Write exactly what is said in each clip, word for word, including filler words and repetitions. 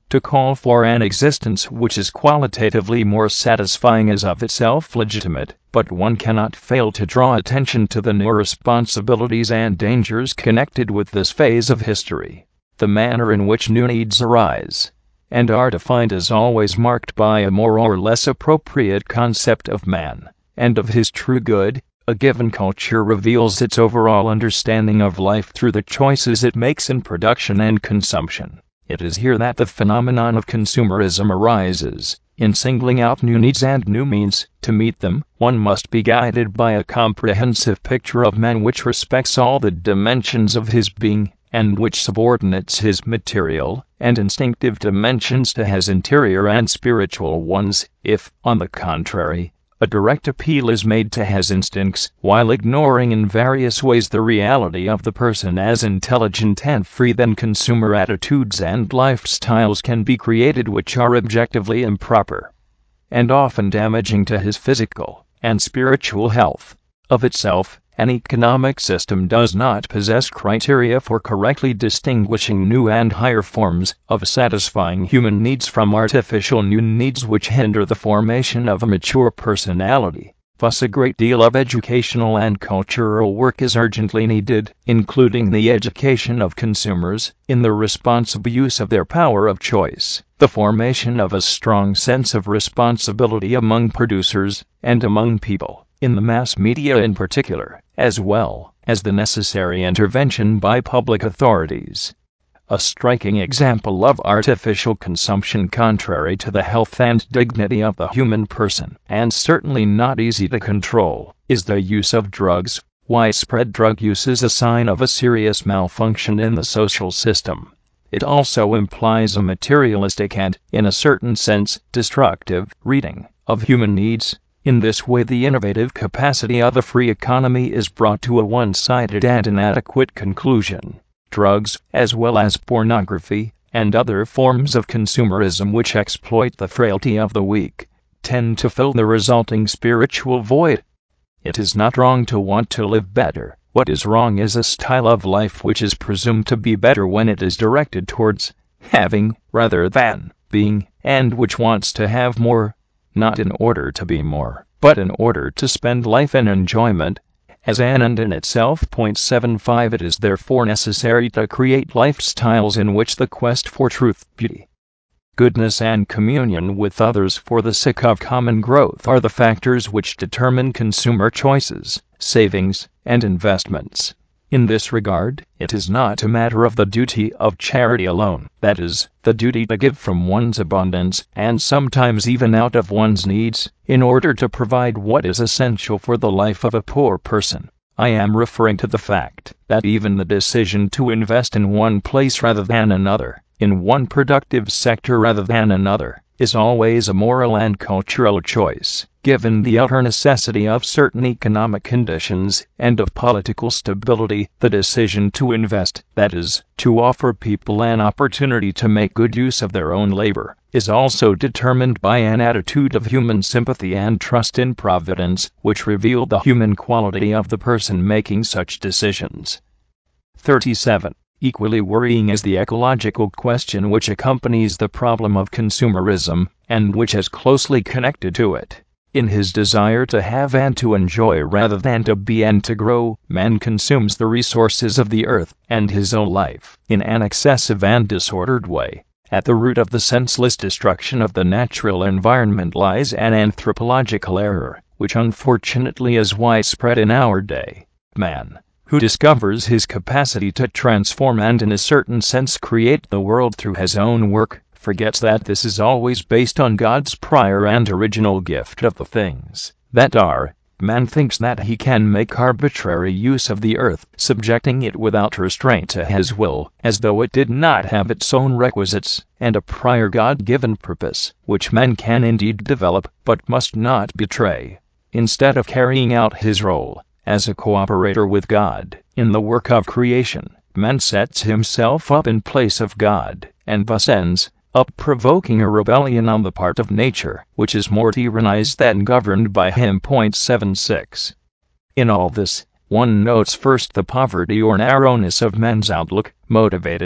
to call for an existence which is qualitatively more satisfying is of itself legitimate, but one cannot fail to draw attention to the new responsibilities and dangers connected with this phase of history. The manner in which new needs arise and are defined is always marked by a more or less appropriate concept of man and of his true good. A given culture reveals its overall understanding of life through the choices it makes in production and consumption. It is here that the phenomenon of consumerism arises. In singling out new needs and new means to meet them, one must be guided by a comprehensive picture of man which respects all the dimensions of his being, and which subordinates his material and instinctive dimensions to his interior and spiritual ones. If, on the contrary, a direct appeal is made to his instincts, while ignoring in various ways the reality of the person as intelligent and free, then consumer attitudes and lifestyles can be created which are objectively improper and often damaging to his physical and spiritual health. Of itself, an economic system does not possess criteria for correctly distinguishing new and higher forms of satisfying human needs from artificial new needs which hinder the formation of a mature personality. Thus, a great deal of educational and cultural work is urgently needed, including the education of consumers in the responsible use of their power of choice, the formation of a strong sense of responsibility among producers and among people, in the mass media in particular, as well as the necessary intervention by public authorities. A striking example of artificial consumption contrary to the health and dignity of the human person, and certainly not easy to control, is the use of drugs. Widespread drug use is a sign of a serious malfunction in the social system. It also implies a materialistic and, in a certain sense, destructive reading of human needs. In this way, the innovative capacity of the free economy is brought to a one-sided and inadequate conclusion. Drugs, as well as pornography, and other forms of consumerism which exploit the frailty of the weak, tend to fill the resulting spiritual void. It is not wrong to want to live better. What is wrong is a style of life which is presumed to be better when it is directed towards having rather than being, and which wants to have more, not in order to be more, but in order to spend life in enjoyment. As an end in itself. Point seven five It is therefore necessary to create lifestyles in which the quest for truth, beauty, goodness and communion with others for the sake of common growth are the factors which determine consumer choices, savings, and investments. In this regard, it is not a matter of the duty of charity alone, that is, the duty to give from one's abundance, and sometimes even out of one's needs, in order to provide what is essential for the life of a poor person. I am referring to the fact that even the decision to invest in one place rather than another, in one productive sector rather than another, is always a moral and cultural choice, given the utter necessity of certain economic conditions and of political stability. The decision to invest, that is, to offer people an opportunity to make good use of their own labor, is also determined by an attitude of human sympathy and trust in providence, which reveal the human quality of the person making such decisions. thirty-seven. Equally worrying is the ecological question which accompanies the problem of consumerism, and which is closely connected to it. In his desire to have and to enjoy rather than to be and to grow, man consumes the resources of the earth and his own life in an excessive and disordered way. At the root of the senseless destruction of the natural environment lies an anthropological error, which unfortunately is widespread in our day. Man, who discovers his capacity to transform and in a certain sense create the world through his own work, forgets that this is always based on God's prior and original gift of the things that are. Man thinks that he can make arbitrary use of the earth, subjecting it without restraint to his will, as though it did not have its own requisites and a prior God-given purpose, which man can indeed develop, but must not betray. Instead of carrying out his role as a cooperator with God in the work of creation, man sets himself up in place of God, and thus ends up provoking a rebellion on the part of nature, which is more tyrannized than governed by him. Point seven six. In all this, one notes first the poverty or narrowness of man's outlook, motivated,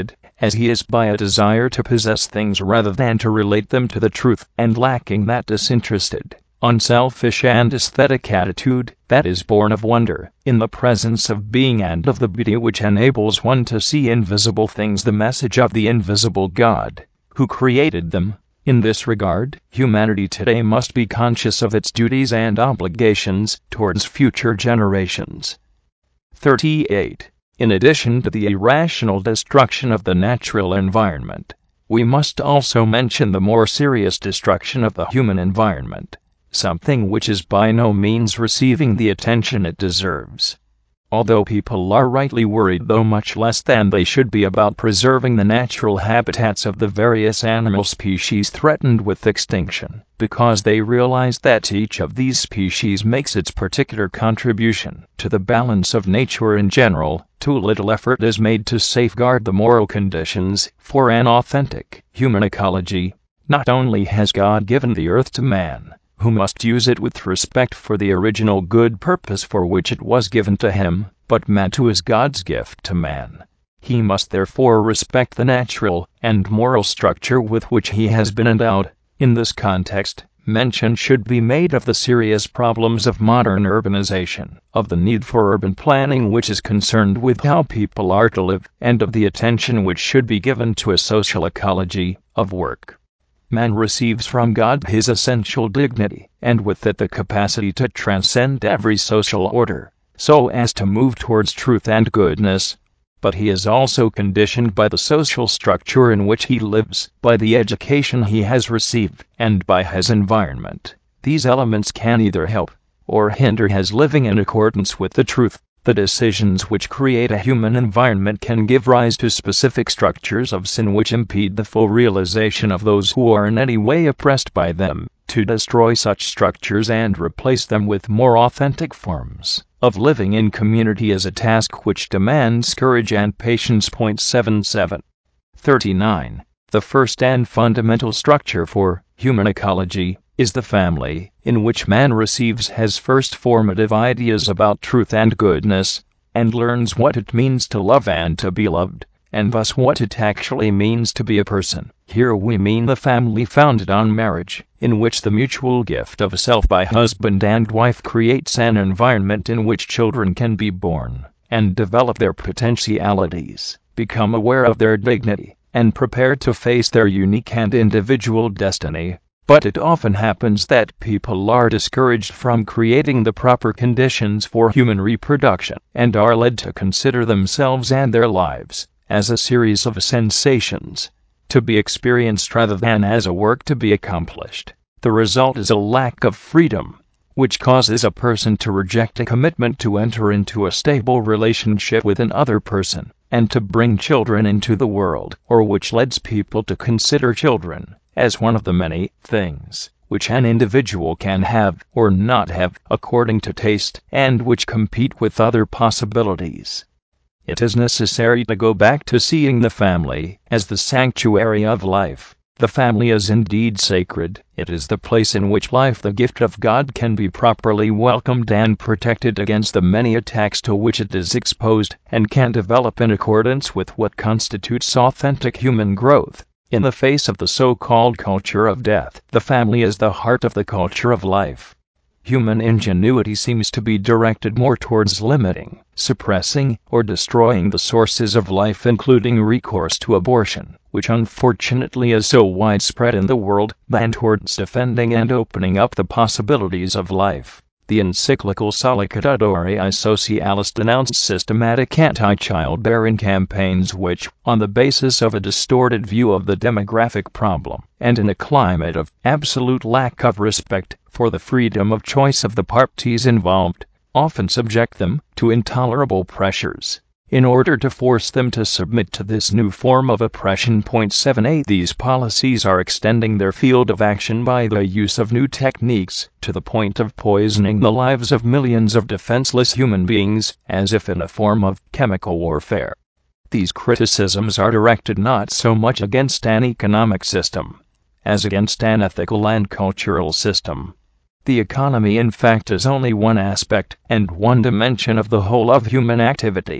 as he is by a desire to possess things rather than to relate them to the truth, and lacking that disinterested, unselfish and aesthetic attitude that is born of wonder in the presence of being and of the beauty which enables one to see invisible things, the message of the invisible God who created them. In this regard, humanity today must be conscious of its duties and obligations towards future generations. thirty-eight. In addition to the irrational destruction of the natural environment, we must also mention the more serious destruction of the human environment, something which is by no means receiving the attention it deserves. Although people are rightly worried, though much less than they should be, about preserving the natural habitats of the various animal species threatened with extinction, because they realize that each of these species makes its particular contribution to the balance of nature in general, too little effort is made to safeguard the moral conditions for an authentic human ecology. Not only has God given the earth to man, who must use it with respect for the original good purpose for which it was given to him, but man too is God's gift to man. He must therefore respect the natural and moral structure with which he has been endowed. In this context, mention should be made of the serious problems of modern urbanization, of the need for urban planning which is concerned with how people are to live, and of the attention which should be given to a social ecology of work. Man receives from God his essential dignity, and with it the capacity to transcend every social order, so as to move towards truth and goodness. But he is also conditioned by the social structure in which he lives, by the education he has received, and by his environment. These elements can either help or hinder his living in accordance with the truth. The decisions which create a human environment can give rise to specific structures of sin which impede the full realization of those who are in any way oppressed by them. To destroy such structures and replace them with more authentic forms of living in community is a task which demands courage and patience. Point seven seven. thirty-nine. The first and fundamental structure for human ecology is the family, in which man receives his first formative ideas about truth and goodness, and learns what it means to love and to be loved, and thus what it actually means to be a person. Here we mean the family founded on marriage, in which the mutual gift of self by husband and wife creates an environment in which children can be born, and develop their potentialities, become aware of their dignity, and prepared to face their unique and individual destiny. But it often happens that people are discouraged from creating the proper conditions for human reproduction, and are led to consider themselves and their lives as a series of sensations, to be experienced rather than as a work to be accomplished. The result is a lack of freedom, which causes a person to reject a commitment to enter into a stable relationship with another person, and to bring children into the world, or which leads people to consider children as one of the many things which an individual can have or not have according to taste, and which compete with other possibilities. It is necessary to go back to seeing the family as the sanctuary of life. The family is indeed sacred. It is the place in which life, the gift of God, can be properly welcomed and protected against the many attacks to which it is exposed, and can develop in accordance with what constitutes authentic human growth. In the face of the so-called culture of death, the family is the heart of the culture of life. Human ingenuity seems to be directed more towards limiting, suppressing, or destroying the sources of life, including recourse to abortion, which unfortunately is so widespread in the world, than towards defending and opening up the possibilities of life. The encyclical Sollicitudine Socialis denounced systematic anti-childbearing campaigns which, on the basis of a distorted view of the demographic problem, and in a climate of absolute lack of respect for the freedom of choice of the parties involved, often subject them to intolerable pressures in order to force them to submit to this new form of oppression. Point seven eight. These policies are extending their field of action by the use of new techniques to the point of poisoning the lives of millions of defenseless human beings, as if in a form of chemical warfare. These criticisms are directed not so much against an economic system as against an ethical and cultural system. The economy, in fact, is only one aspect and one dimension of the whole of human activity.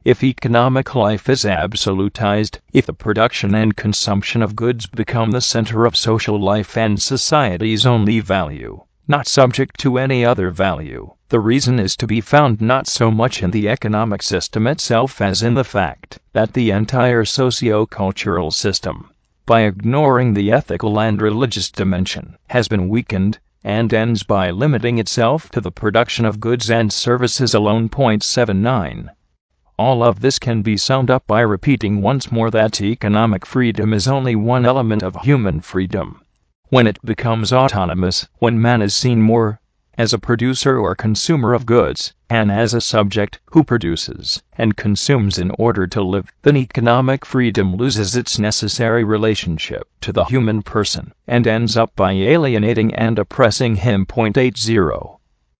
if economic life is absolutized, if the production and consumption of goods become the center of social life and society's only value, not subject to any other value, the reason is to be found not so much in the economic system itself as in the fact that the entire socio-cultural system, by ignoring the ethical and religious dimension, has been weakened, and ends by limiting itself to the production of goods and services alone. Point seven nine. All of this can be summed up by repeating once more that economic freedom is only one element of human freedom. When it becomes autonomous, when man is seen more as a producer or consumer of goods, and as a subject who produces and consumes in order to live, then economic freedom loses its necessary relationship to the human person, and ends up by alienating and oppressing him. Point eight zero.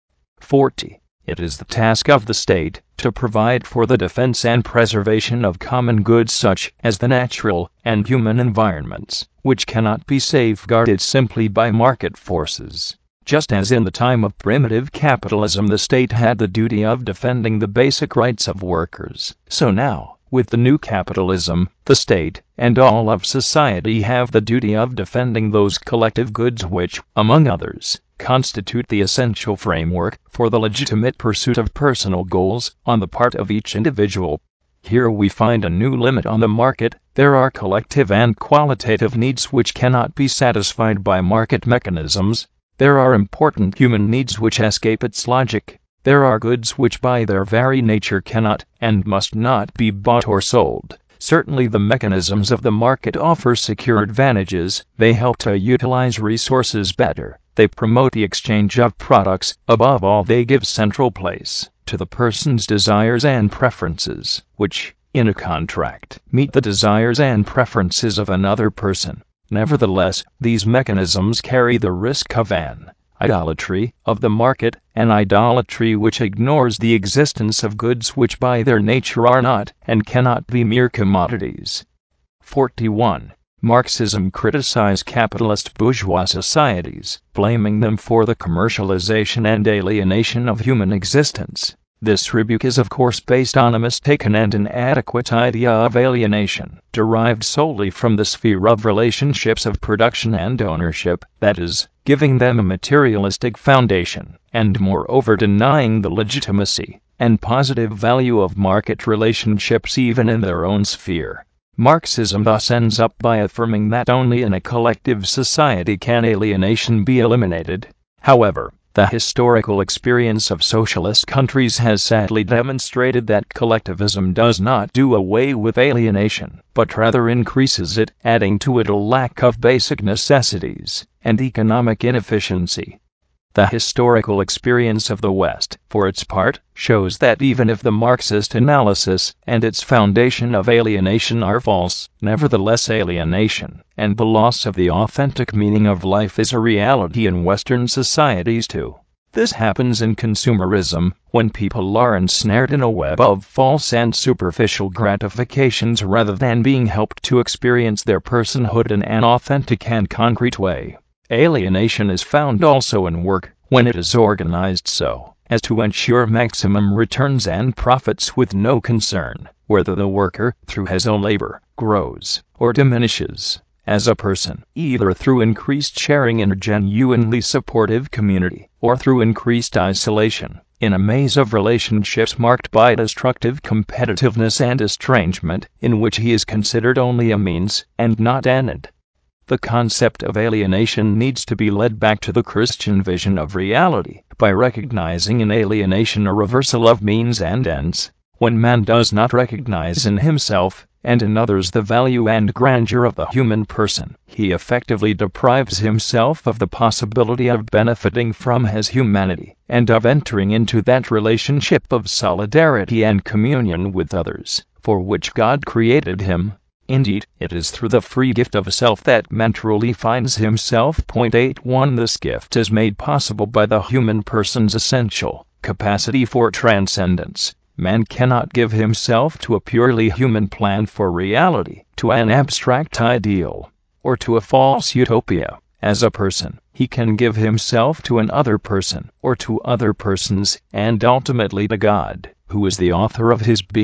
forty. It is the task of the state to provide for the defense and preservation of common goods such as the natural and human environments, which cannot be safeguarded simply by market forces. Just as in the time of primitive capitalism the state had the duty of defending the basic rights of workers, so now, with the new capitalism, the state and all of society have the duty of defending those collective goods which, among others, constitute the essential framework for the legitimate pursuit of personal goals on the part of each individual. Here we find a new limit on the market. There are collective and qualitative needs which cannot be satisfied by market mechanisms. There are important human needs which escape its logic. There are goods which by their very nature cannot and must not be bought or sold. Certainly the mechanisms of the market offer secure advantages. They help to utilize resources better. They promote the exchange of products. Above all, they give central place to the person's desires and preferences, which, in a contract, meet the desires and preferences of another person. Nevertheless, these mechanisms carry the risk of an idolatry of the market, an idolatry which ignores the existence of goods which by their nature are not and cannot be mere commodities. forty-one. Marxism criticized capitalist bourgeois societies, blaming them for the commercialization and alienation of human existence. This rebuke is of course based on a mistaken and inadequate idea of alienation, derived solely from the sphere of relationships of production and ownership, that is, giving them a materialistic foundation, and moreover denying the legitimacy and positive value of market relationships even in their own sphere. Marxism thus ends up by affirming that only in a collective society can alienation be eliminated. However, the historical experience of socialist countries has sadly demonstrated that collectivism does not do away with alienation, but rather increases it, adding to it a lack of basic necessities and economic inefficiency. The historical experience of the West, for its part, shows that even if the Marxist analysis and its foundation of alienation are false, nevertheless alienation and the loss of the authentic meaning of life is a reality in Western societies too. This happens in consumerism, when people are ensnared in a web of false and superficial gratifications rather than being helped to experience their personhood in an authentic and concrete way. Alienation is found also in work, when it is organized so as to ensure maximum returns and profits with no concern whether the worker, through his own labor, grows or diminishes as a person, either through increased sharing in a genuinely supportive community, or through increased isolation, in a maze of relationships marked by destructive competitiveness and estrangement, in which he is considered only a means and not an end. The concept of alienation needs to be led back to the Christian vision of reality, by recognizing in alienation a reversal of means and ends. When man does not recognize in himself and in others the value and grandeur of the human person, he effectively deprives himself of the possibility of benefiting from his humanity, and of entering into that relationship of solidarity and communion with others, for which God created him. Indeed, it is through the free gift of self that man truly finds himself. Point eight one. This gift is made possible by the human person's essential capacity for transcendence. Man cannot give himself to a purely human plan for reality, to an abstract ideal, or to a false utopia. As a person, he can give himself to an other person, or to other persons, and ultimately to God, who is the author of his being,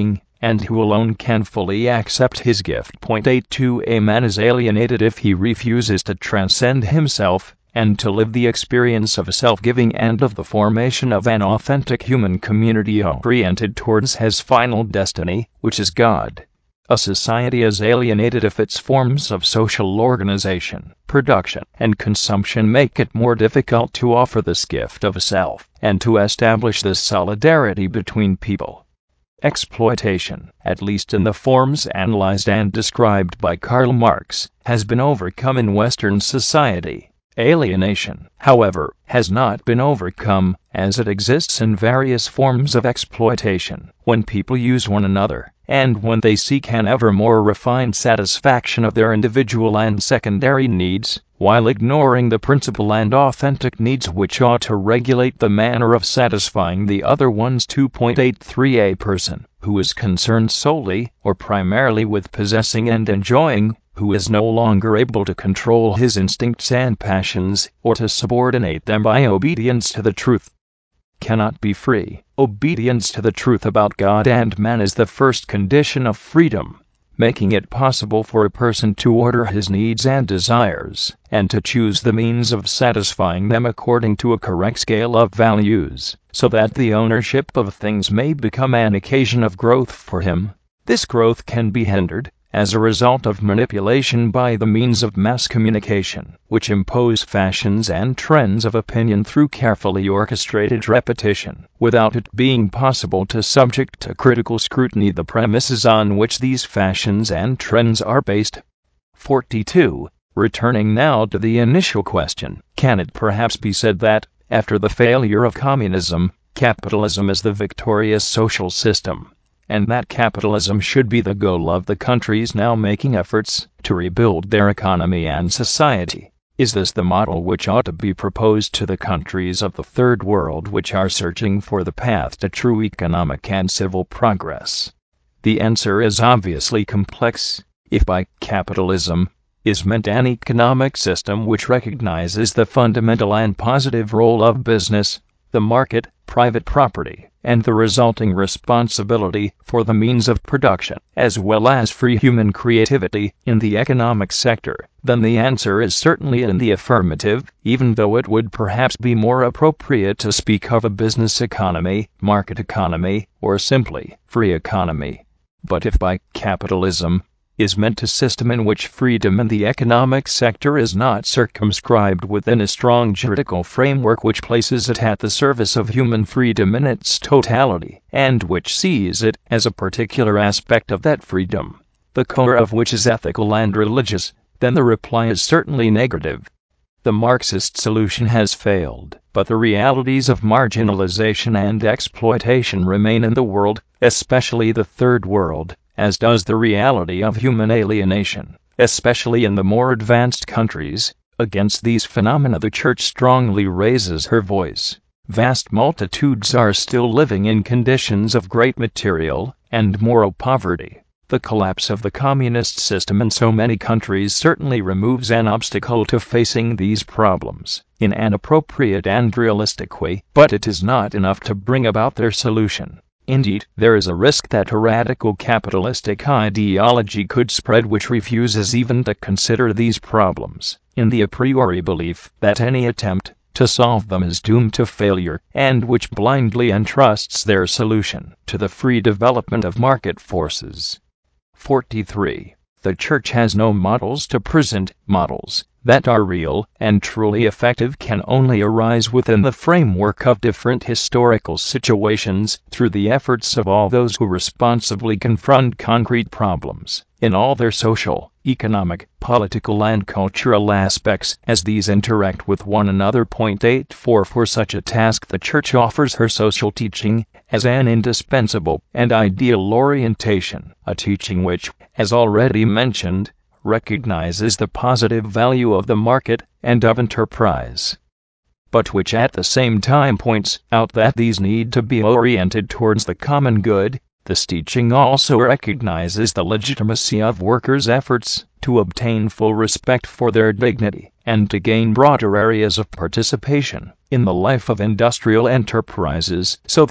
and who alone can fully accept his gift. Point eighty-two A man is alienated if he refuses to transcend himself, and to live the experience of self-giving and of the formation of an authentic human community oriented towards his final destiny, which is God. A society is alienated if its forms of social organization, production, and consumption make it more difficult to offer this gift of self, and to establish this solidarity between people. Exploitation, at least in the forms analyzed and described by Karl Marx, has been overcome in Western society. Alienation, however, has not been overcome, as it exists in various forms of exploitation, when people use one another, and when they seek an ever more refined satisfaction of their individual and secondary needs, while ignoring the principal and authentic needs which ought to regulate the manner of satisfying the other ones. two point eighty-three A person, who is concerned solely, or primarily with possessing and enjoying, who is no longer able to control his instincts and passions, or to subordinate them by obedience to the truth, cannot be free. Obedience to the truth about God and man is the first condition of freedom, making it possible for a person to order his needs and desires, and to choose the means of satisfying them according to a correct scale of values, so that the ownership of things may become an occasion of growth for him. This growth can be hindered, as a result of manipulation by the means of mass communication, which impose fashions and trends of opinion through carefully orchestrated repetition, without it being possible to subject to critical scrutiny the premises on which these fashions and trends are based. forty-two. Returning now to the initial question, can it perhaps be said that, after the failure of communism, capitalism is the victorious social system, and that capitalism should be the goal of the countries now making efforts to rebuild their economy and society? Is this the model which ought to be proposed to the countries of the Third World which are searching for the path to true economic and civil progress? The answer is obviously complex. If by capitalism is meant an economic system which recognizes the fundamental and positive role of business, the market, private property, and the resulting responsibility for the means of production, as well as free human creativity in the economic sector, then the answer is certainly in the affirmative, even though it would perhaps be more appropriate to speak of a business economy, market economy, or simply free economy. But if by capitalism is meant a system in which freedom in the economic sector is not circumscribed within a strong juridical framework which places it at the service of human freedom in its totality, and which sees it as a particular aspect of that freedom, the core of which is ethical and religious, then the reply is certainly negative. The Marxist solution has failed, but the realities of marginalization and exploitation remain in the world, especially the Third World, as does the reality of human alienation, especially in the more advanced countries. Against these phenomena the Church strongly raises her voice. Vast multitudes are still living in conditions of great material and moral poverty. The collapse of the communist system in so many countries certainly removes an obstacle to facing these problems in an appropriate and realistic way, but it is not enough to bring about their solution. Indeed, there is a risk that a radical capitalistic ideology could spread which refuses even to consider these problems, in the a priori belief that any attempt to solve them is doomed to failure, and which blindly entrusts their solution to the free development of market forces. forty-three. The Church has no models to present. Models that are real and truly effective can only arise within the framework of different historical situations, through the efforts of all those who responsibly confront concrete problems, in all their social, economic, political and cultural aspects, as these interact with one another. Point eighty-four. For such a task the Church offers her social teaching as an indispensable and ideal orientation, a teaching which, as already mentioned, recognizes the positive value of the market and of enterprise, but which at the same time points out that these need to be oriented towards the common good. This teaching also recognizes the legitimacy of workers' efforts to obtain full respect for their dignity and to gain broader areas of participation in the life of industrial enterprises, so that,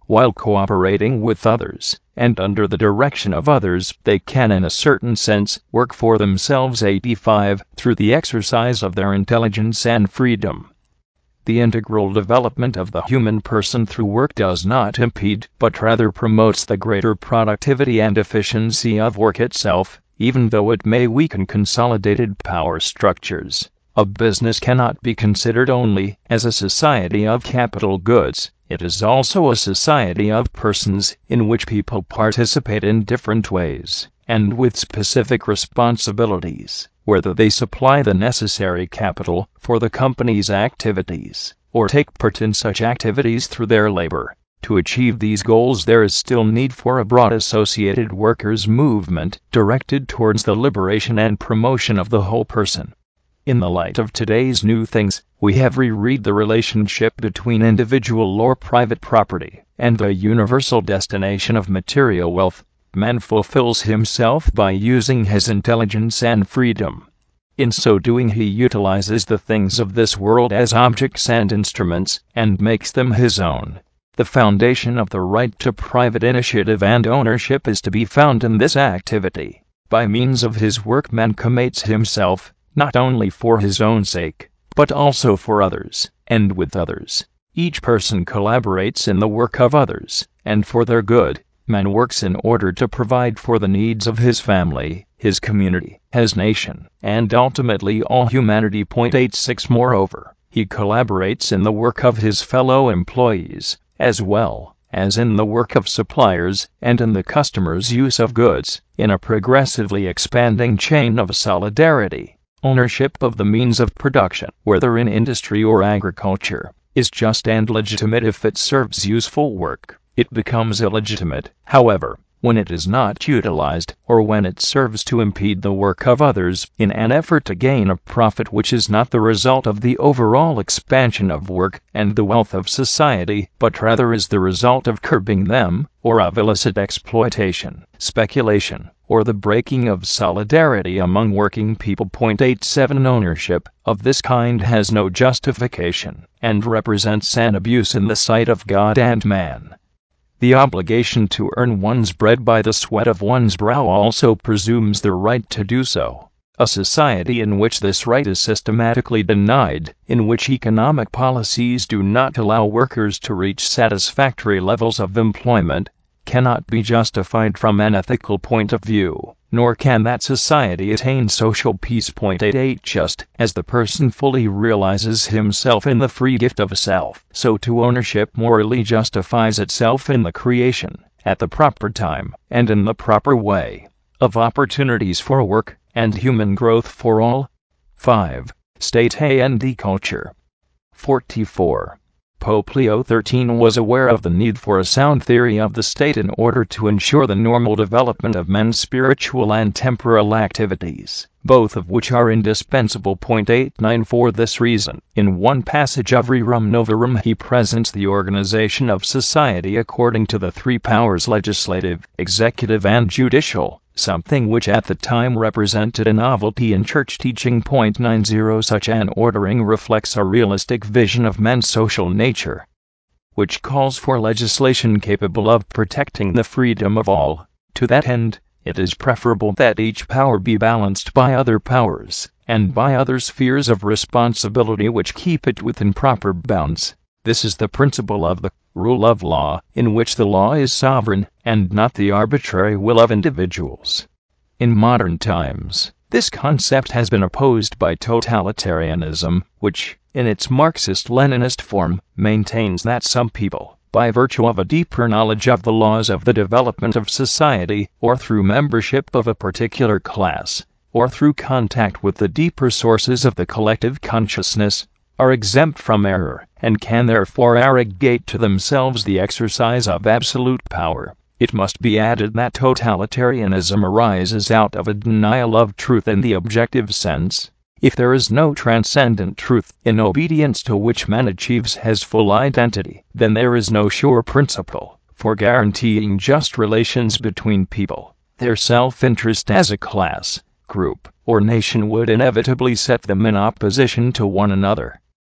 while cooperating with others, and under the direction of others, they can in a certain sense work for themselves. eighty-five Through the exercise of their intelligence and freedom. The integral development of the human person through work does not impede, but rather promotes the greater productivity and efficiency of work itself, even though it may weaken consolidated power structures. A business cannot be considered only as a society of capital goods. It is also a society of persons, in which people participate in different ways, and with specific responsibilities, whether they supply the necessary capital for the company's activities, or take part in such activities through their labor. To achieve these goals, there is still need for a broad associated workers' movement, directed towards the liberation and promotion of the whole person. In the light of today's new things, we have reread the relationship between individual or private property and the universal destination of material wealth. Man fulfills himself by using his intelligence and freedom. In so doing, he utilizes the things of this world as objects and instruments, and makes them his own. The foundation of the right to private initiative and ownership is to be found in this activity. By means of his work, man commits himself, not only for his own sake, but also for others, and with others. Each person collaborates in the work of others, and for their good. Man works in order to provide for the needs of his family, his community, his nation, and ultimately all humanity. eighty-six Moreover, he collaborates in the work of his fellow employees, as well as in the work of suppliers, and in the customer's use of goods, in a progressively expanding chain of solidarity. Ownership of the means of production, whether in industry or agriculture, is just and legitimate if it serves useful work. It becomes illegitimate, however, when it is not utilized, or when it serves to impede the work of others in an effort to gain a profit which is not the result of the overall expansion of work and the wealth of society, but rather is the result of curbing them, or of illicit exploitation, speculation, or the breaking of solidarity among working people. eighty-seven Ownership of this kind has no justification, and represents an abuse in the sight of God and man. The obligation to earn one's bread by the sweat of one's brow also presumes the right to do so. A society in which this right is systematically denied, in which economic policies do not allow workers to reach satisfactory levels of employment, cannot be justified from an ethical point of view, nor can that society attain social peace. eighty-eight Just as the person fully realizes himself in the free gift of self, so too ownership morally justifies itself in the creation, at the proper time, and in the proper way, of opportunities for work and human growth for all. five. State and culture. forty-four. Pope Leo the thirteenth was aware of the need for a sound theory of the state in order to ensure the normal development of men's spiritual and temporal activities, both of which are indispensable. eighty-nine For this reason, in one passage of Rerum Novarum, he presents the organization of society according to the three powers: legislative, executive, and judicial, something which at the time represented a novelty in church teaching. ninety Such an ordering reflects a realistic vision of men's social nature, which calls for legislation capable of protecting the freedom of all. To that end, it is preferable that each power be balanced by other powers, and by other spheres of responsibility which keep it within proper bounds. This is the principle of the rule of law, in which the law is sovereign, and not the arbitrary will of individuals. In modern times, this concept has been opposed by totalitarianism, which, in its Marxist-Leninist form, maintains that some people, by virtue of a deeper knowledge of the laws of the development of society, or through membership of a particular class, or through contact with the deeper sources of the collective consciousness, are exempt from error, and can therefore arrogate to themselves the exercise of absolute power. It must be added that totalitarianism arises out of a denial of truth in the objective sense. If there is no transcendent truth, in obedience to which man achieves his full identity, then there is no sure principle for guaranteeing just relations between people. Their self-interest as a class, group, or nation would inevitably set them in opposition to one another.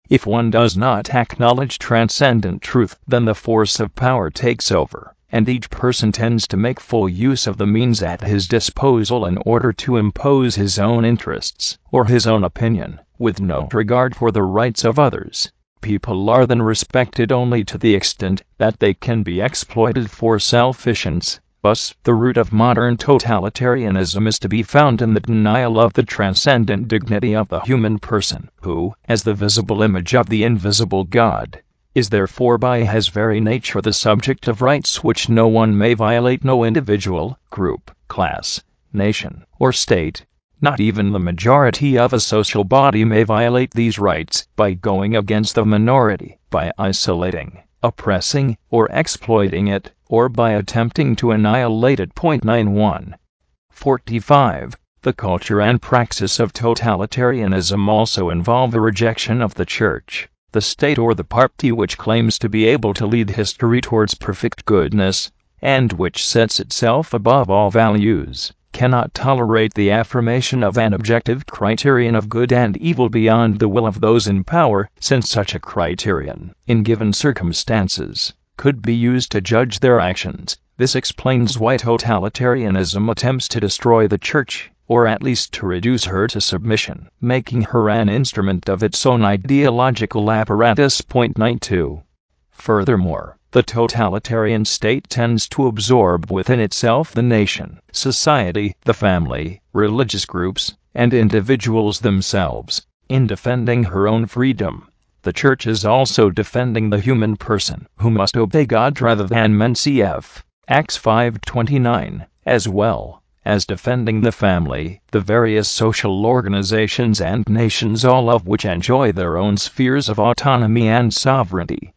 If one does not acknowledge transcendent truth, then the force of power takes over, and each person tends to make full use of the means at his disposal in order to impose his own interests or his own opinion, with no regard for the rights of others. People are then respected only to the extent that they can be exploited for selfish ends. Thus, the root of modern totalitarianism is to be found in the denial of the transcendent dignity of the human person, who, as the visible image of the invisible God, is therefore by his very nature the subject of rights which no one may violate. No individual, group, class, nation, or state, not even the majority of a social body, may violate these rights by going against the minority, by isolating, oppressing, or exploiting it, or by attempting to annihilate it. ninety-one. forty-five. The culture and praxis of totalitarianism also involve a rejection of the church, the state, or the party which claims to be able to lead history towards perfect goodness, and which sets itself above all values, cannot tolerate the affirmation of an objective criterion of good and evil beyond the will of those in power, since such a criterion, in given circumstances, could be used to judge their actions. This explains why totalitarianism attempts to destroy the church, or at least to reduce her to submission, making her an instrument of its own ideological apparatus. ninety-two. Furthermore, the totalitarian state tends to absorb within itself the nation, society, the family, religious groups, and individuals themselves. In defending her own freedom, the church is also defending the human person, who must obey God rather than men. Cf. Acts five twenty-nine, as well as defending the family, the various social organizations and nations, all of which enjoy their own spheres of autonomy and sovereignty.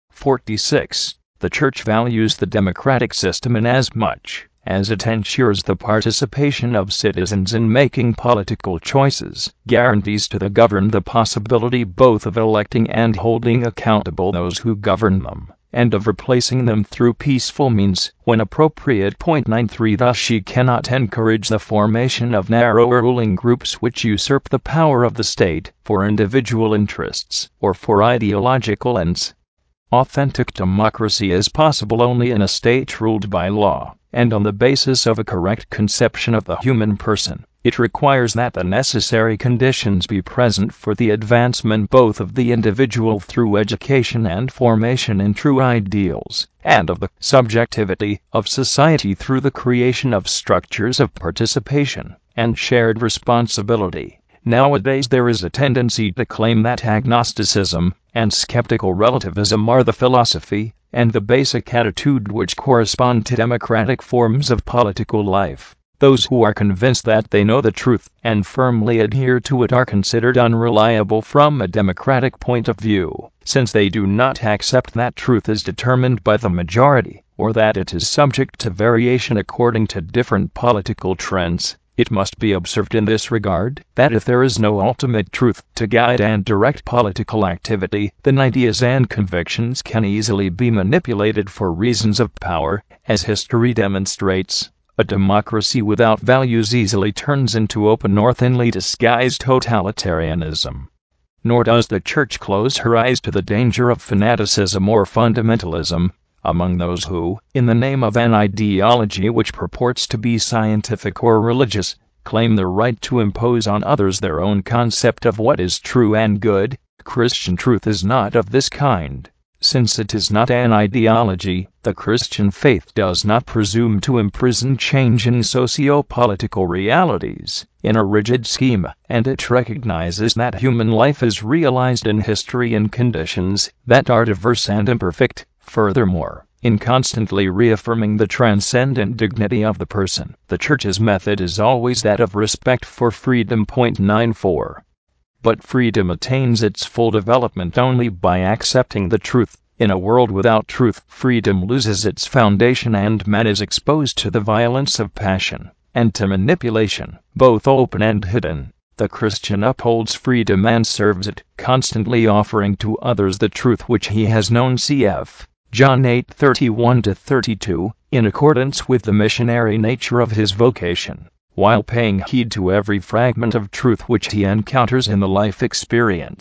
forty-six. The Church values the democratic system inasmuch as it ensures the participation of citizens in making political choices, guarantees to the governed the possibility both of electing and holding accountable those who govern them, and of replacing them through peaceful means, when appropriate. ninety-three. Thus she cannot encourage the formation of narrow ruling groups which usurp the power of the state, for individual interests, or for ideological ends. Authentic democracy is possible only in a state ruled by law, and on the basis of a correct conception of the human person. It requires that the necessary conditions be present for the advancement both of the individual through education and formation in true ideals, and of the subjectivity of society through the creation of structures of participation and shared responsibility. Nowadays there is a tendency to claim that agnosticism and skeptical relativism are the philosophy and the basic attitude which correspond to democratic forms of political life. Those who are convinced that they know the truth and firmly adhere to it are considered unreliable from a democratic point of view, since they do not accept that truth is determined by the majority, or that it is subject to variation according to different political trends. It must be observed in this regard that if there is no ultimate truth to guide and direct political activity, then ideas and convictions can easily be manipulated for reasons of power. As history demonstrates, a democracy without values easily turns into open or thinly disguised totalitarianism. Nor does the Church close her eyes to the danger of fanaticism or fundamentalism among those who, in the name of an ideology which purports to be scientific or religious, claim the right to impose on others their own concept of what is true and good. Christian truth is not of this kind. Since it is not an ideology, the Christian faith does not presume to imprison change in socio-political realities in a rigid schema, and it recognizes that human life is realized in history in conditions that are diverse and imperfect. Furthermore, in constantly reaffirming the transcendent dignity of the person, the Church's method is always that of respect for freedom. ninety-four. But freedom attains its full development only by accepting the truth. In a world without truth, freedom loses its foundation and man is exposed to the violence of passion and to manipulation, both open and hidden. The Christian upholds freedom and serves it, constantly offering to others the truth which he has known. Cf. John eight thirty-one to thirty-two, in accordance with the missionary nature of his vocation, while paying heed to every fragment of truth which he encounters in the life experience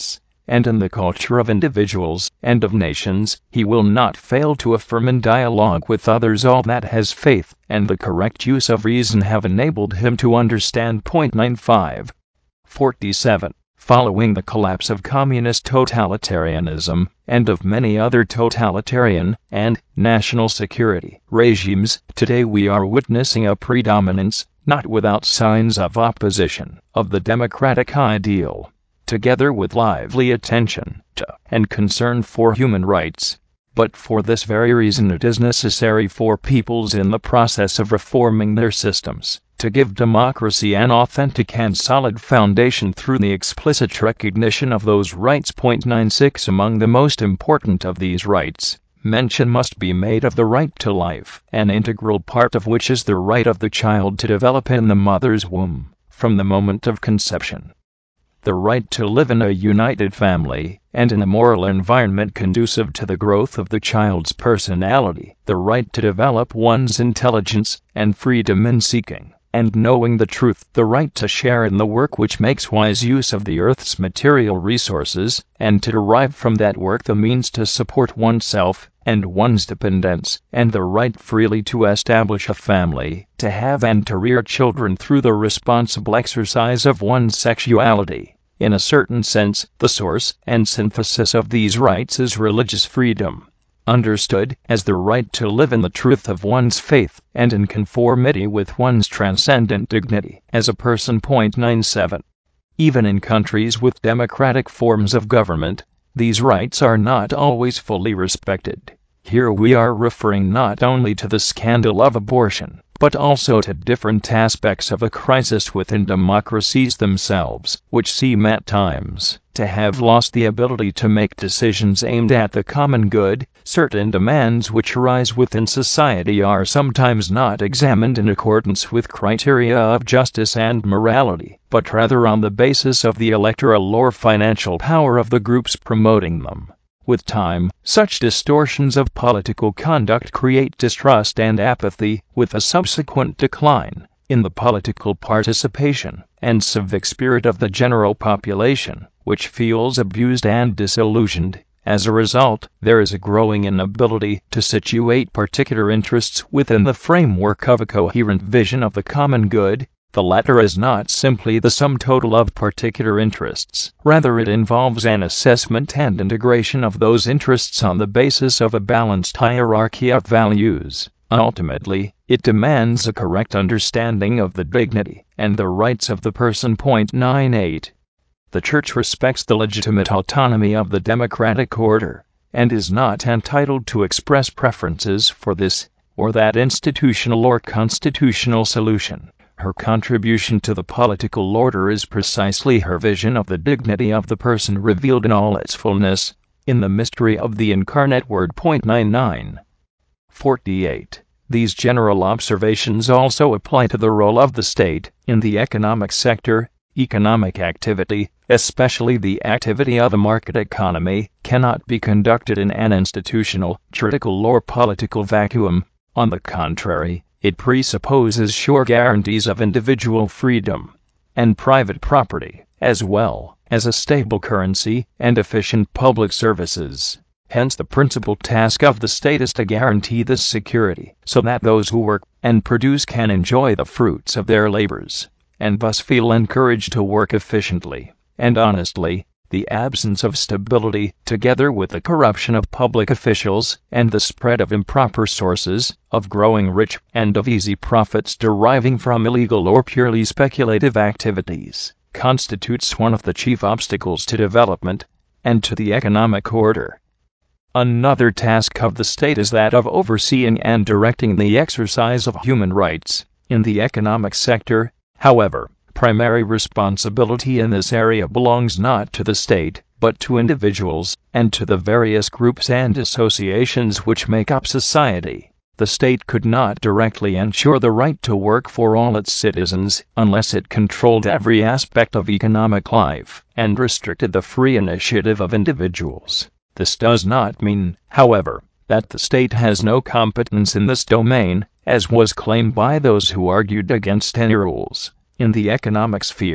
and in the culture of individuals and of nations, he will not fail to affirm in dialogue with others all that has faith and the correct use of reason have enabled him to understand. Point ninety-five. forty-seven. Following the collapse of communist totalitarianism, and of many other totalitarian and national security regimes, today we are witnessing a predominance, not without signs of opposition, of the democratic ideal, together with lively attention to and concern for human rights. But for this very reason it is necessary for peoples in the process of reforming their systems to give democracy an authentic and solid foundation through the explicit recognition of those rights. Point ninety-six. Among the most important of these rights, mention must be made of the right to life, an integral part of which is the right of the child to develop in the mother's womb, from the moment of conception. The right to live in a united family, and in a moral environment conducive to the growth of the child's personality. The right to develop one's intelligence, and freedom in seeking and knowing the truth. The right to share in the work which makes wise use of the earth's material resources, and to derive from that work the means to support oneself and one's dependents, and the right freely to establish a family, to have and to rear children through the responsible exercise of one's sexuality. In a certain sense, the source and synthesis of these rights is religious freedom, understood as the right to live in the truth of one's faith and in conformity with one's transcendent dignity as a person. Point ninety-seven. Even in countries with democratic forms of government, these rights are not always fully respected. Here we are referring not only to the scandal of abortion, but also to different aspects of a crisis within democracies themselves, which seem at times to have lost the ability to make decisions aimed at the common good. Certain demands which arise within society are sometimes not examined in accordance with criteria of justice and morality, but rather on the basis of the electoral or financial power of the groups promoting them. With time, such distortions of political conduct create distrust and apathy, with a subsequent decline in the political participation and civic spirit of the general population, which feels abused and disillusioned. As a result, there is a growing inability to situate particular interests within the framework of a coherent vision of the common good. The latter is not simply the sum total of particular interests. Rather, it involves an assessment and integration of those interests on the basis of a balanced hierarchy of values. Ultimately, it demands a correct understanding of the dignity and the rights of the person. Point ninety-eight. The Church respects the legitimate autonomy of the democratic order, and is not entitled to express preferences for this or that institutional or constitutional solution. Her contribution to the political order is precisely her vision of the dignity of the person revealed in all its fullness, in the mystery of the incarnate Word. Point ninety-nine. forty-eight. These general observations also apply to the role of the state in the economic sector. Economic activity, especially the activity of a market economy, cannot be conducted in an institutional, juridical or political vacuum. On the contrary, it presupposes sure guarantees of individual freedom and private property, as well as a stable currency and efficient public services. Hence the principal task of the state is to guarantee this security, so that those who work and produce can enjoy the fruits of their labors, and thus feel encouraged to work efficiently and honestly. The absence of stability, together with the corruption of public officials and the spread of improper sources of growing rich and of easy profits deriving from illegal or purely speculative activities, constitutes one of the chief obstacles to development and to the economic order. Another task of the state is that of overseeing and directing the exercise of human rights in the economic sector. However, primary responsibility in this area belongs not to the state, but to individuals, and to the various groups and associations which make up society. The state could not directly ensure the right to work for all its citizens unless it controlled every aspect of economic life and restricted the free initiative of individuals. This does not mean, however, that the state has no competence in this domain, as was claimed by those who argued against any rules in the economic sphere.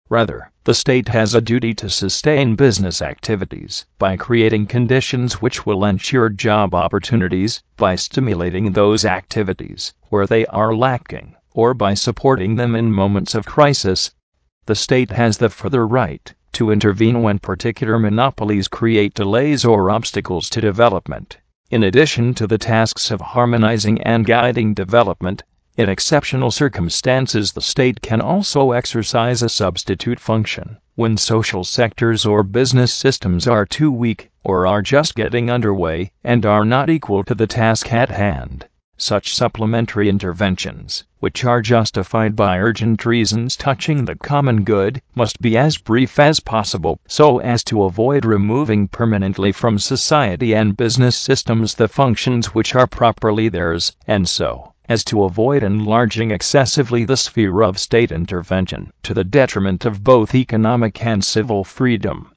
Rather, the state has a duty to sustain business activities by creating conditions which will ensure job opportunities, by stimulating those activities where they are lacking, or by supporting them in moments of crisis. The state has the further right to intervene when particular monopolies create delays or obstacles to development. In addition to the tasks of harmonizing and guiding development, in exceptional circumstances the state can also exercise a substitute function, when social sectors or business systems are too weak, or are just getting underway, and are not equal to the task at hand. Such supplementary interventions, which are justified by urgent reasons touching the common good, must be as brief as possible, so as to avoid removing permanently from society and business systems the functions which are properly theirs, and so as to avoid enlarging excessively the sphere of state intervention, to the detriment of both economic and civil freedom.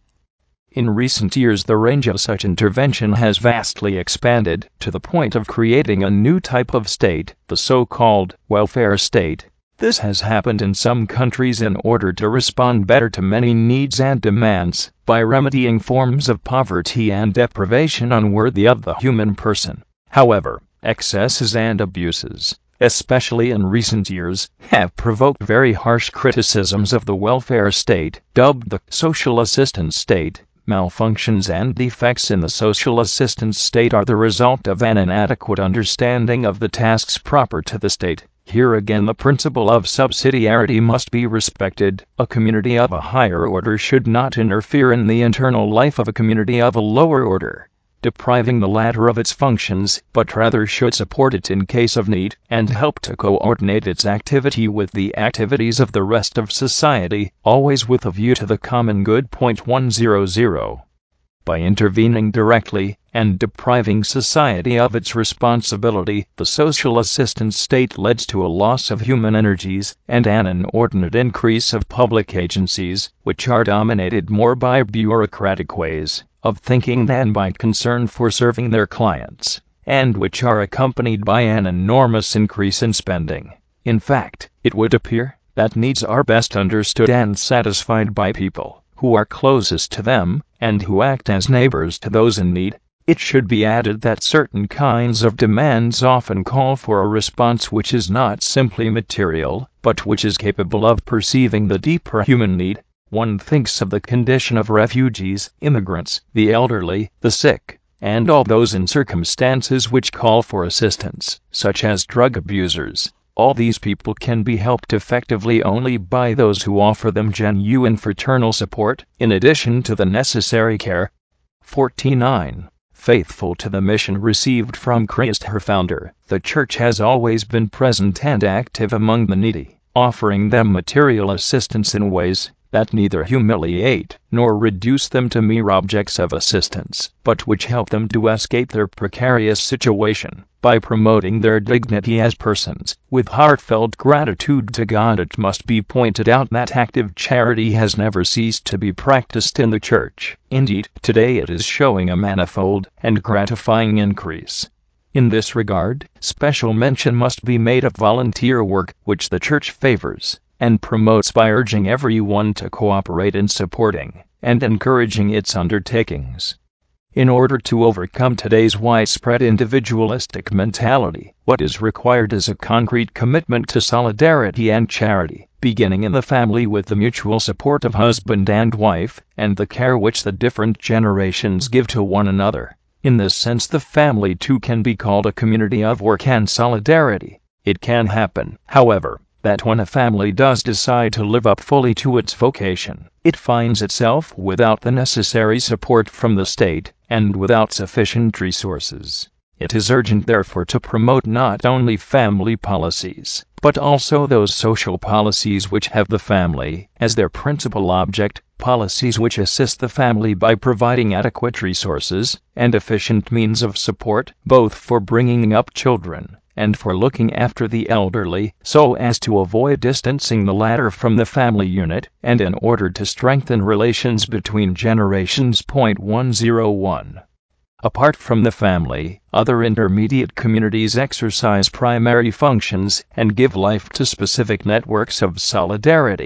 In recent years the range of such intervention has vastly expanded, to the point of creating a new type of state, the so-called welfare state. This has happened in some countries in order to respond better to many needs and demands, by remedying forms of poverty and deprivation unworthy of the human person. However, excesses and abuses, especially in recent years, have provoked very harsh criticisms of the welfare state, dubbed the social assistance state. Malfunctions and defects in the social assistance state are the result of an inadequate understanding of the tasks proper to the state. Here again the principle of subsidiarity must be respected. A community of a higher order should not interfere in the internal life of a community of a lower order, depriving the latter of its functions, but rather should support it in case of need, and help to coordinate its activity with the activities of the rest of society, always with a view to the common good. one hundred. By intervening directly, and depriving society of its responsibility, the social assistance state leads to a loss of human energies, and an inordinate increase of public agencies, which are dominated more by bureaucratic ways of thinking than by concern for serving their clients, and which are accompanied by an enormous increase in spending. In fact, it would appear that needs are best understood and satisfied by people who are closest to them, and who act as neighbors to those in need. It should be added that certain kinds of demands often call for a response which is not simply material, but which is capable of perceiving the deeper human need. One thinks of the condition of refugees, immigrants, the elderly, the sick, and all those in circumstances which call for assistance, such as drug abusers. All these people can be helped effectively only by those who offer them genuine fraternal support, in addition to the necessary care. forty-nine. Faithful to the mission received from Christ her founder, the Church has always been present and active among the needy, offering them material assistance in ways that neither humiliate nor reduce them to mere objects of assistance, but which help them to escape their precarious situation, by promoting their dignity as persons. With heartfelt gratitude to God, it must be pointed out that active charity has never ceased to be practiced in the Church. Indeed, today it is showing a manifold and gratifying increase. In this regard, special mention must be made of volunteer work, which the Church favors and promotes by urging everyone to cooperate in supporting and encouraging its undertakings. In order to overcome today's widespread individualistic mentality, what is required is a concrete commitment to solidarity and charity, beginning in the family with the mutual support of husband and wife, and the care which the different generations give to one another. In this sense, the family too can be called a community of work and solidarity. It can happen, however, that when a family does decide to live up fully to its vocation, it finds itself without the necessary support from the state, and without sufficient resources. It is urgent, therefore, to promote not only family policies, but also those social policies which have the family as their principal object, policies which assist the family by providing adequate resources and efficient means of support, both for bringing up children and for looking after the elderly, so as to avoid distancing the latter from the family unit, and in order to strengthen relations between generations. one hundred one. Apart from the family, other intermediate communities exercise primary functions and give life to specific networks of solidarity.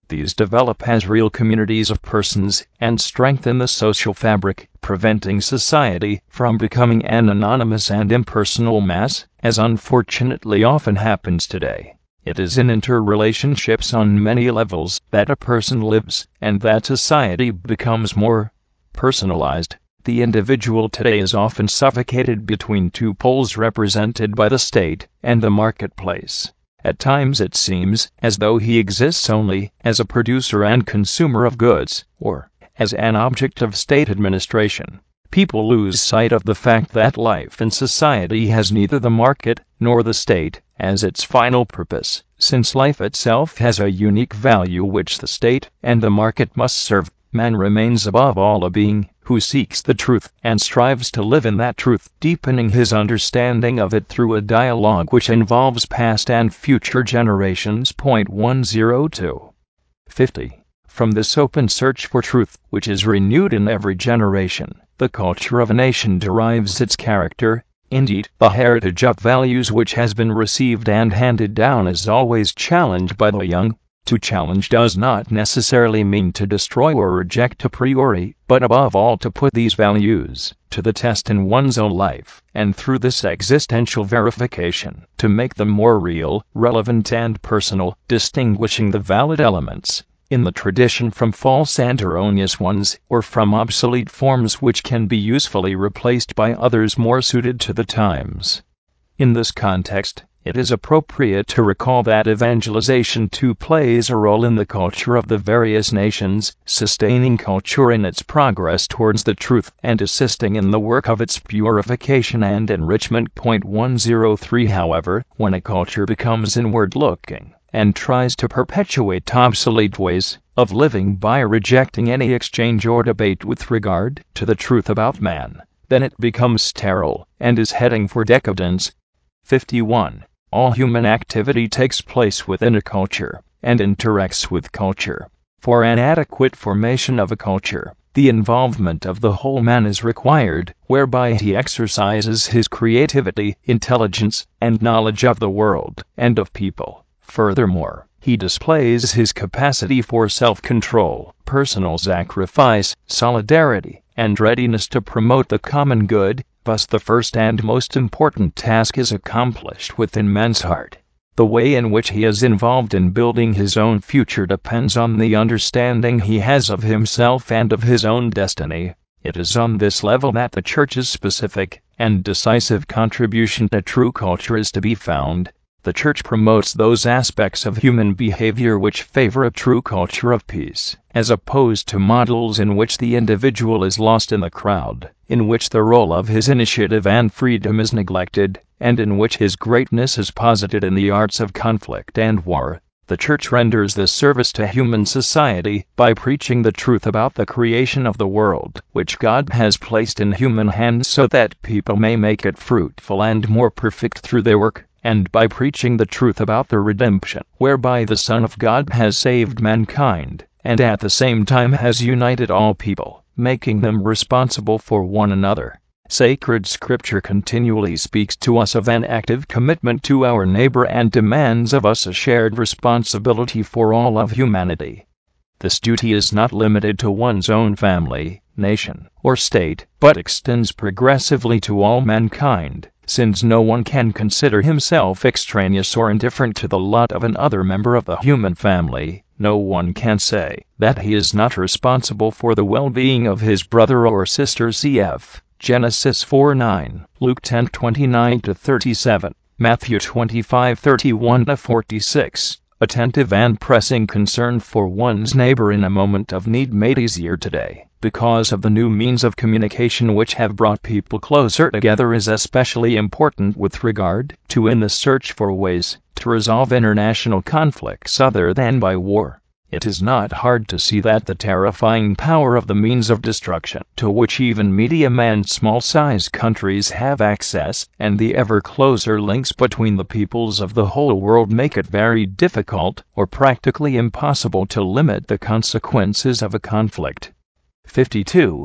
These develop as real communities of persons and strengthen the social fabric, preventing society from becoming an anonymous and impersonal mass, as unfortunately often happens today. It is in interrelationships on many levels that a person lives, and that society becomes more personalized. The individual today is often suffocated between two poles represented by the state and the marketplace. At times it seems as though he exists only as a producer and consumer of goods, or as an object of state administration. People lose sight of the fact that life in society has neither the market nor the state as its final purpose, since life itself has a unique value which the state and the market must serve. Man remains above all a being who seeks the truth and strives to live in that truth, deepening his understanding of it through a dialogue which involves past and future generations. Point one oh two. fifty. From this open search for truth, which is renewed in every generation, the culture of a nation derives its character. Indeed, the heritage of values which has been received and handed down is always challenged by the young. To challenge does not necessarily mean to destroy or reject a priori, but above all to put these values to the test in one's own life, and through this existential verification, to make them more real, relevant and personal, distinguishing the valid elements in the tradition from false and erroneous ones, or from obsolete forms which can be usefully replaced by others more suited to the times. In this context, it is appropriate to recall that evangelization too plays a role in the culture of the various nations, sustaining culture in its progress towards the truth and assisting in the work of its purification and enrichment. Point one oh three. However, when a culture becomes inward-looking and tries to perpetuate obsolete ways of living by rejecting any exchange or debate with regard to the truth about man, then it becomes sterile and is heading for decadence. fifty-one. All human activity takes place within a culture, and interacts with culture. For an adequate formation of a culture, the involvement of the whole man is required, whereby he exercises his creativity, intelligence, and knowledge of the world, and of people. Furthermore, he displays his capacity for self-control, personal sacrifice, solidarity, and readiness to promote the common good. Thus the first and most important task is accomplished within man's heart. The way in which he is involved in building his own future depends on the understanding he has of himself and of his own destiny. It is on this level that the Church's specific and decisive contribution to true culture is to be found. The Church promotes those aspects of human behavior which favor a true culture of peace, as opposed to models in which the individual is lost in the crowd, in which the role of his initiative and freedom is neglected, and in which his greatness is posited in the arts of conflict and war. The Church renders this service to human society by preaching the truth about the creation of the world, which God has placed in human hands so that people may make it fruitful and more perfect through their work, and by preaching the truth about the redemption, whereby the Son of God has saved mankind, and at the same time has united all people, making them responsible for one another. Sacred Scripture continually speaks to us of an active commitment to our neighbor and demands of us a shared responsibility for all of humanity. This duty is not limited to one's own family, nation, or state, but extends progressively to all mankind, since no one can consider himself extraneous or indifferent to the lot of another member of the human family. No one can say that he is not responsible for the well-being of his brother or sister. Cf. Genesis four nine, Luke ten twenty-nine to thirty-seven, Matthew twenty-five thirty-one to forty-six. Attentive and pressing concern for one's neighbor in a moment of need made easier today, because of the new means of communication which have brought people closer together, is especially important with regard to in the search for ways to resolve international conflicts other than by war. It is not hard to see that the terrifying power of the means of destruction to which even medium and small-sized countries have access, and the ever closer links between the peoples of the whole world, make it very difficult, or practically impossible, to limit the consequences of a conflict. fifty-two.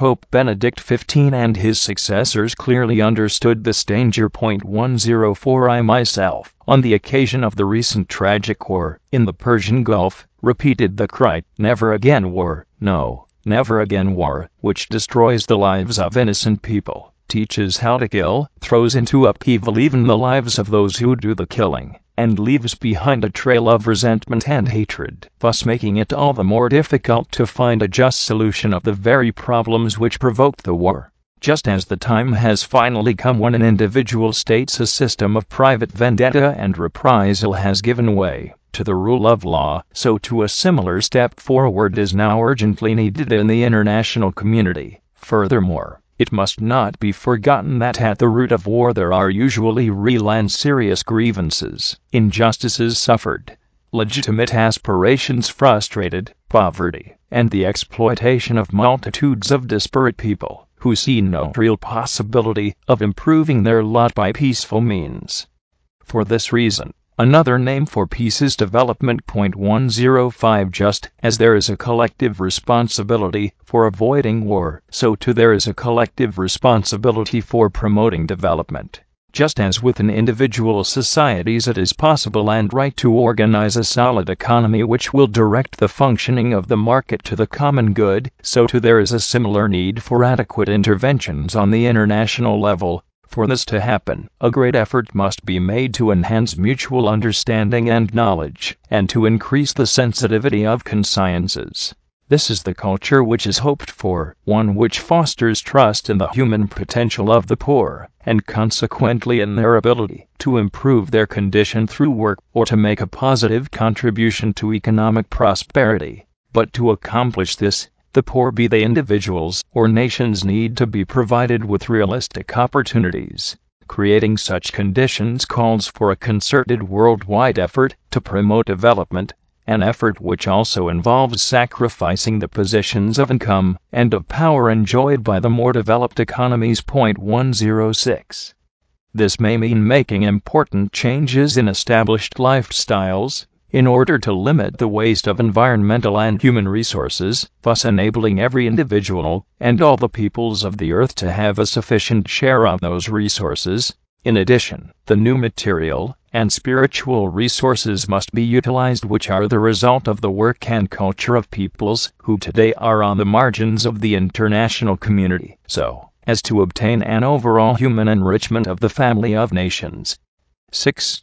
Pope Benedict the fifteenth and his successors clearly understood this danger. one oh four I myself, on the occasion of the recent tragic war in the Persian Gulf, repeated the cry, "Never again war, no, never again war," which destroys the lives of innocent people, teaches how to kill, throws into upheaval even the lives of those who do the killing, and leaves behind a trail of resentment and hatred, thus making it all the more difficult to find a just solution of the very problems which provoked the war. Just as the time has finally come when an individual states a system of private vendetta and reprisal has given way to the rule of law, so too a similar step forward is now urgently needed in the international community. Furthermore, it must not be forgotten that at the root of war there are usually real and serious grievances, injustices suffered, legitimate aspirations frustrated, poverty, and the exploitation of multitudes of disparate people who see no real possibility of improving their lot by peaceful means. For this reason, another name for peace is development. one oh five Just as there is a collective responsibility for avoiding war, so too there is a collective responsibility for promoting development. Just as within individual societies it is possible and right to organize a solid economy which will direct the functioning of the market to the common good, so too there is a similar need for adequate interventions on the international level. For this to happen, a great effort must be made to enhance mutual understanding and knowledge, and to increase the sensitivity of consciences. This is the culture which is hoped for, one which fosters trust in the human potential of the poor, and consequently in their ability to improve their condition through work or to make a positive contribution to economic prosperity. But to accomplish this, the poor, be they individuals or nations, need to be provided with realistic opportunities. Creating such conditions calls for a concerted worldwide effort to promote development, an effort which also involves sacrificing the positions of income and of power enjoyed by the more developed economies. one oh six This may mean making important changes in established lifestyles, in order to limit the waste of environmental and human resources, thus enabling every individual and all the peoples of the earth to have a sufficient share of those resources. In addition, the new material and spiritual resources must be utilized which are the result of the work and culture of peoples who today are on the margins of the international community, so as to obtain an overall human enrichment of the family of nations. six.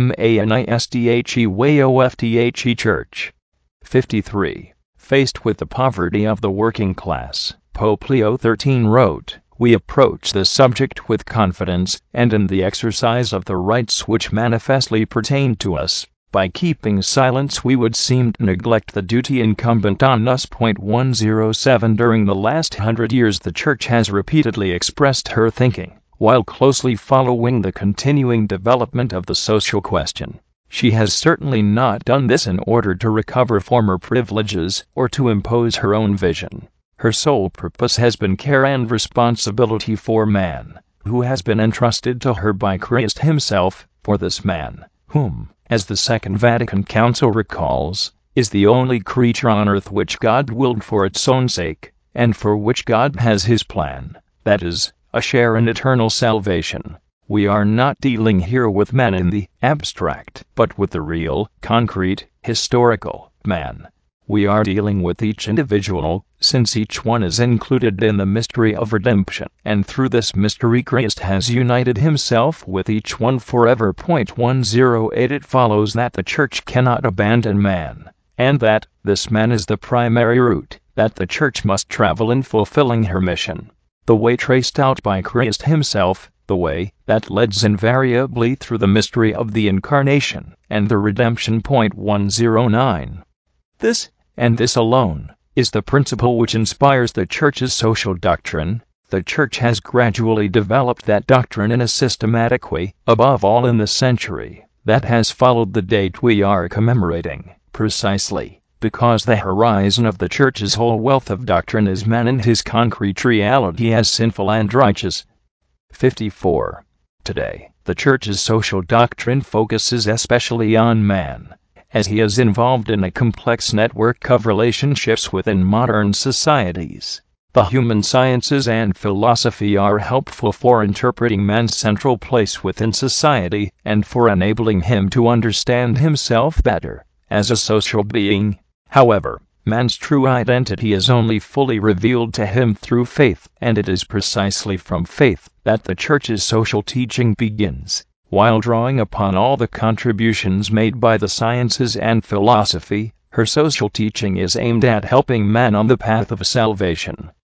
Manisthe Wayofthe Church. fifty-three. Faced with the poverty of the working class, Pope Leo the thirteenth wrote, "We approach this subject with confidence, and in the exercise of the rights which manifestly pertain to us. By keeping silence we would seem to neglect the duty incumbent on us." one oh seven During the last hundred years the Church has repeatedly expressed her thinking, while closely following the continuing development of the social question. She has certainly not done this in order to recover former privileges or to impose her own vision. Her sole purpose has been care and responsibility for man, who has been entrusted to her by Christ himself, for this man, whom, as the Second Vatican Council recalls, is the only creature on earth which God willed for its own sake, and for which God has his plan, that is, a share in eternal salvation. We are not dealing here with man in the abstract, but with the real, concrete, historical man. We are dealing with each individual, since each one is included in the mystery of redemption, and through this mystery Christ has united himself with each one forever. one oh eight It follows that the Church cannot abandon man, and that this man is the primary route that the Church must travel in fulfilling her mission. The way traced out by Christ himself, the way that leads invariably through the mystery of the Incarnation and the redemption. one oh nine This, and this alone, is the principle which inspires the Church's social doctrine. The Church has gradually developed that doctrine in a systematic way, above all in the century that has followed the date we are commemorating, precisely because the horizon of the Church's whole wealth of doctrine is man in his concrete reality as sinful and righteous. fifty-four Today, the Church's social doctrine focuses especially on man, as he is involved in a complex network of relationships within modern societies. The human sciences and philosophy are helpful for interpreting man's central place within society and for enabling him to understand himself better as a social being. However, man's true identity is only fully revealed to him through faith, and it is precisely from faith that the Church's social teaching begins. While drawing upon all the contributions made by the sciences and philosophy, her social teaching is aimed at helping man on the path of salvation.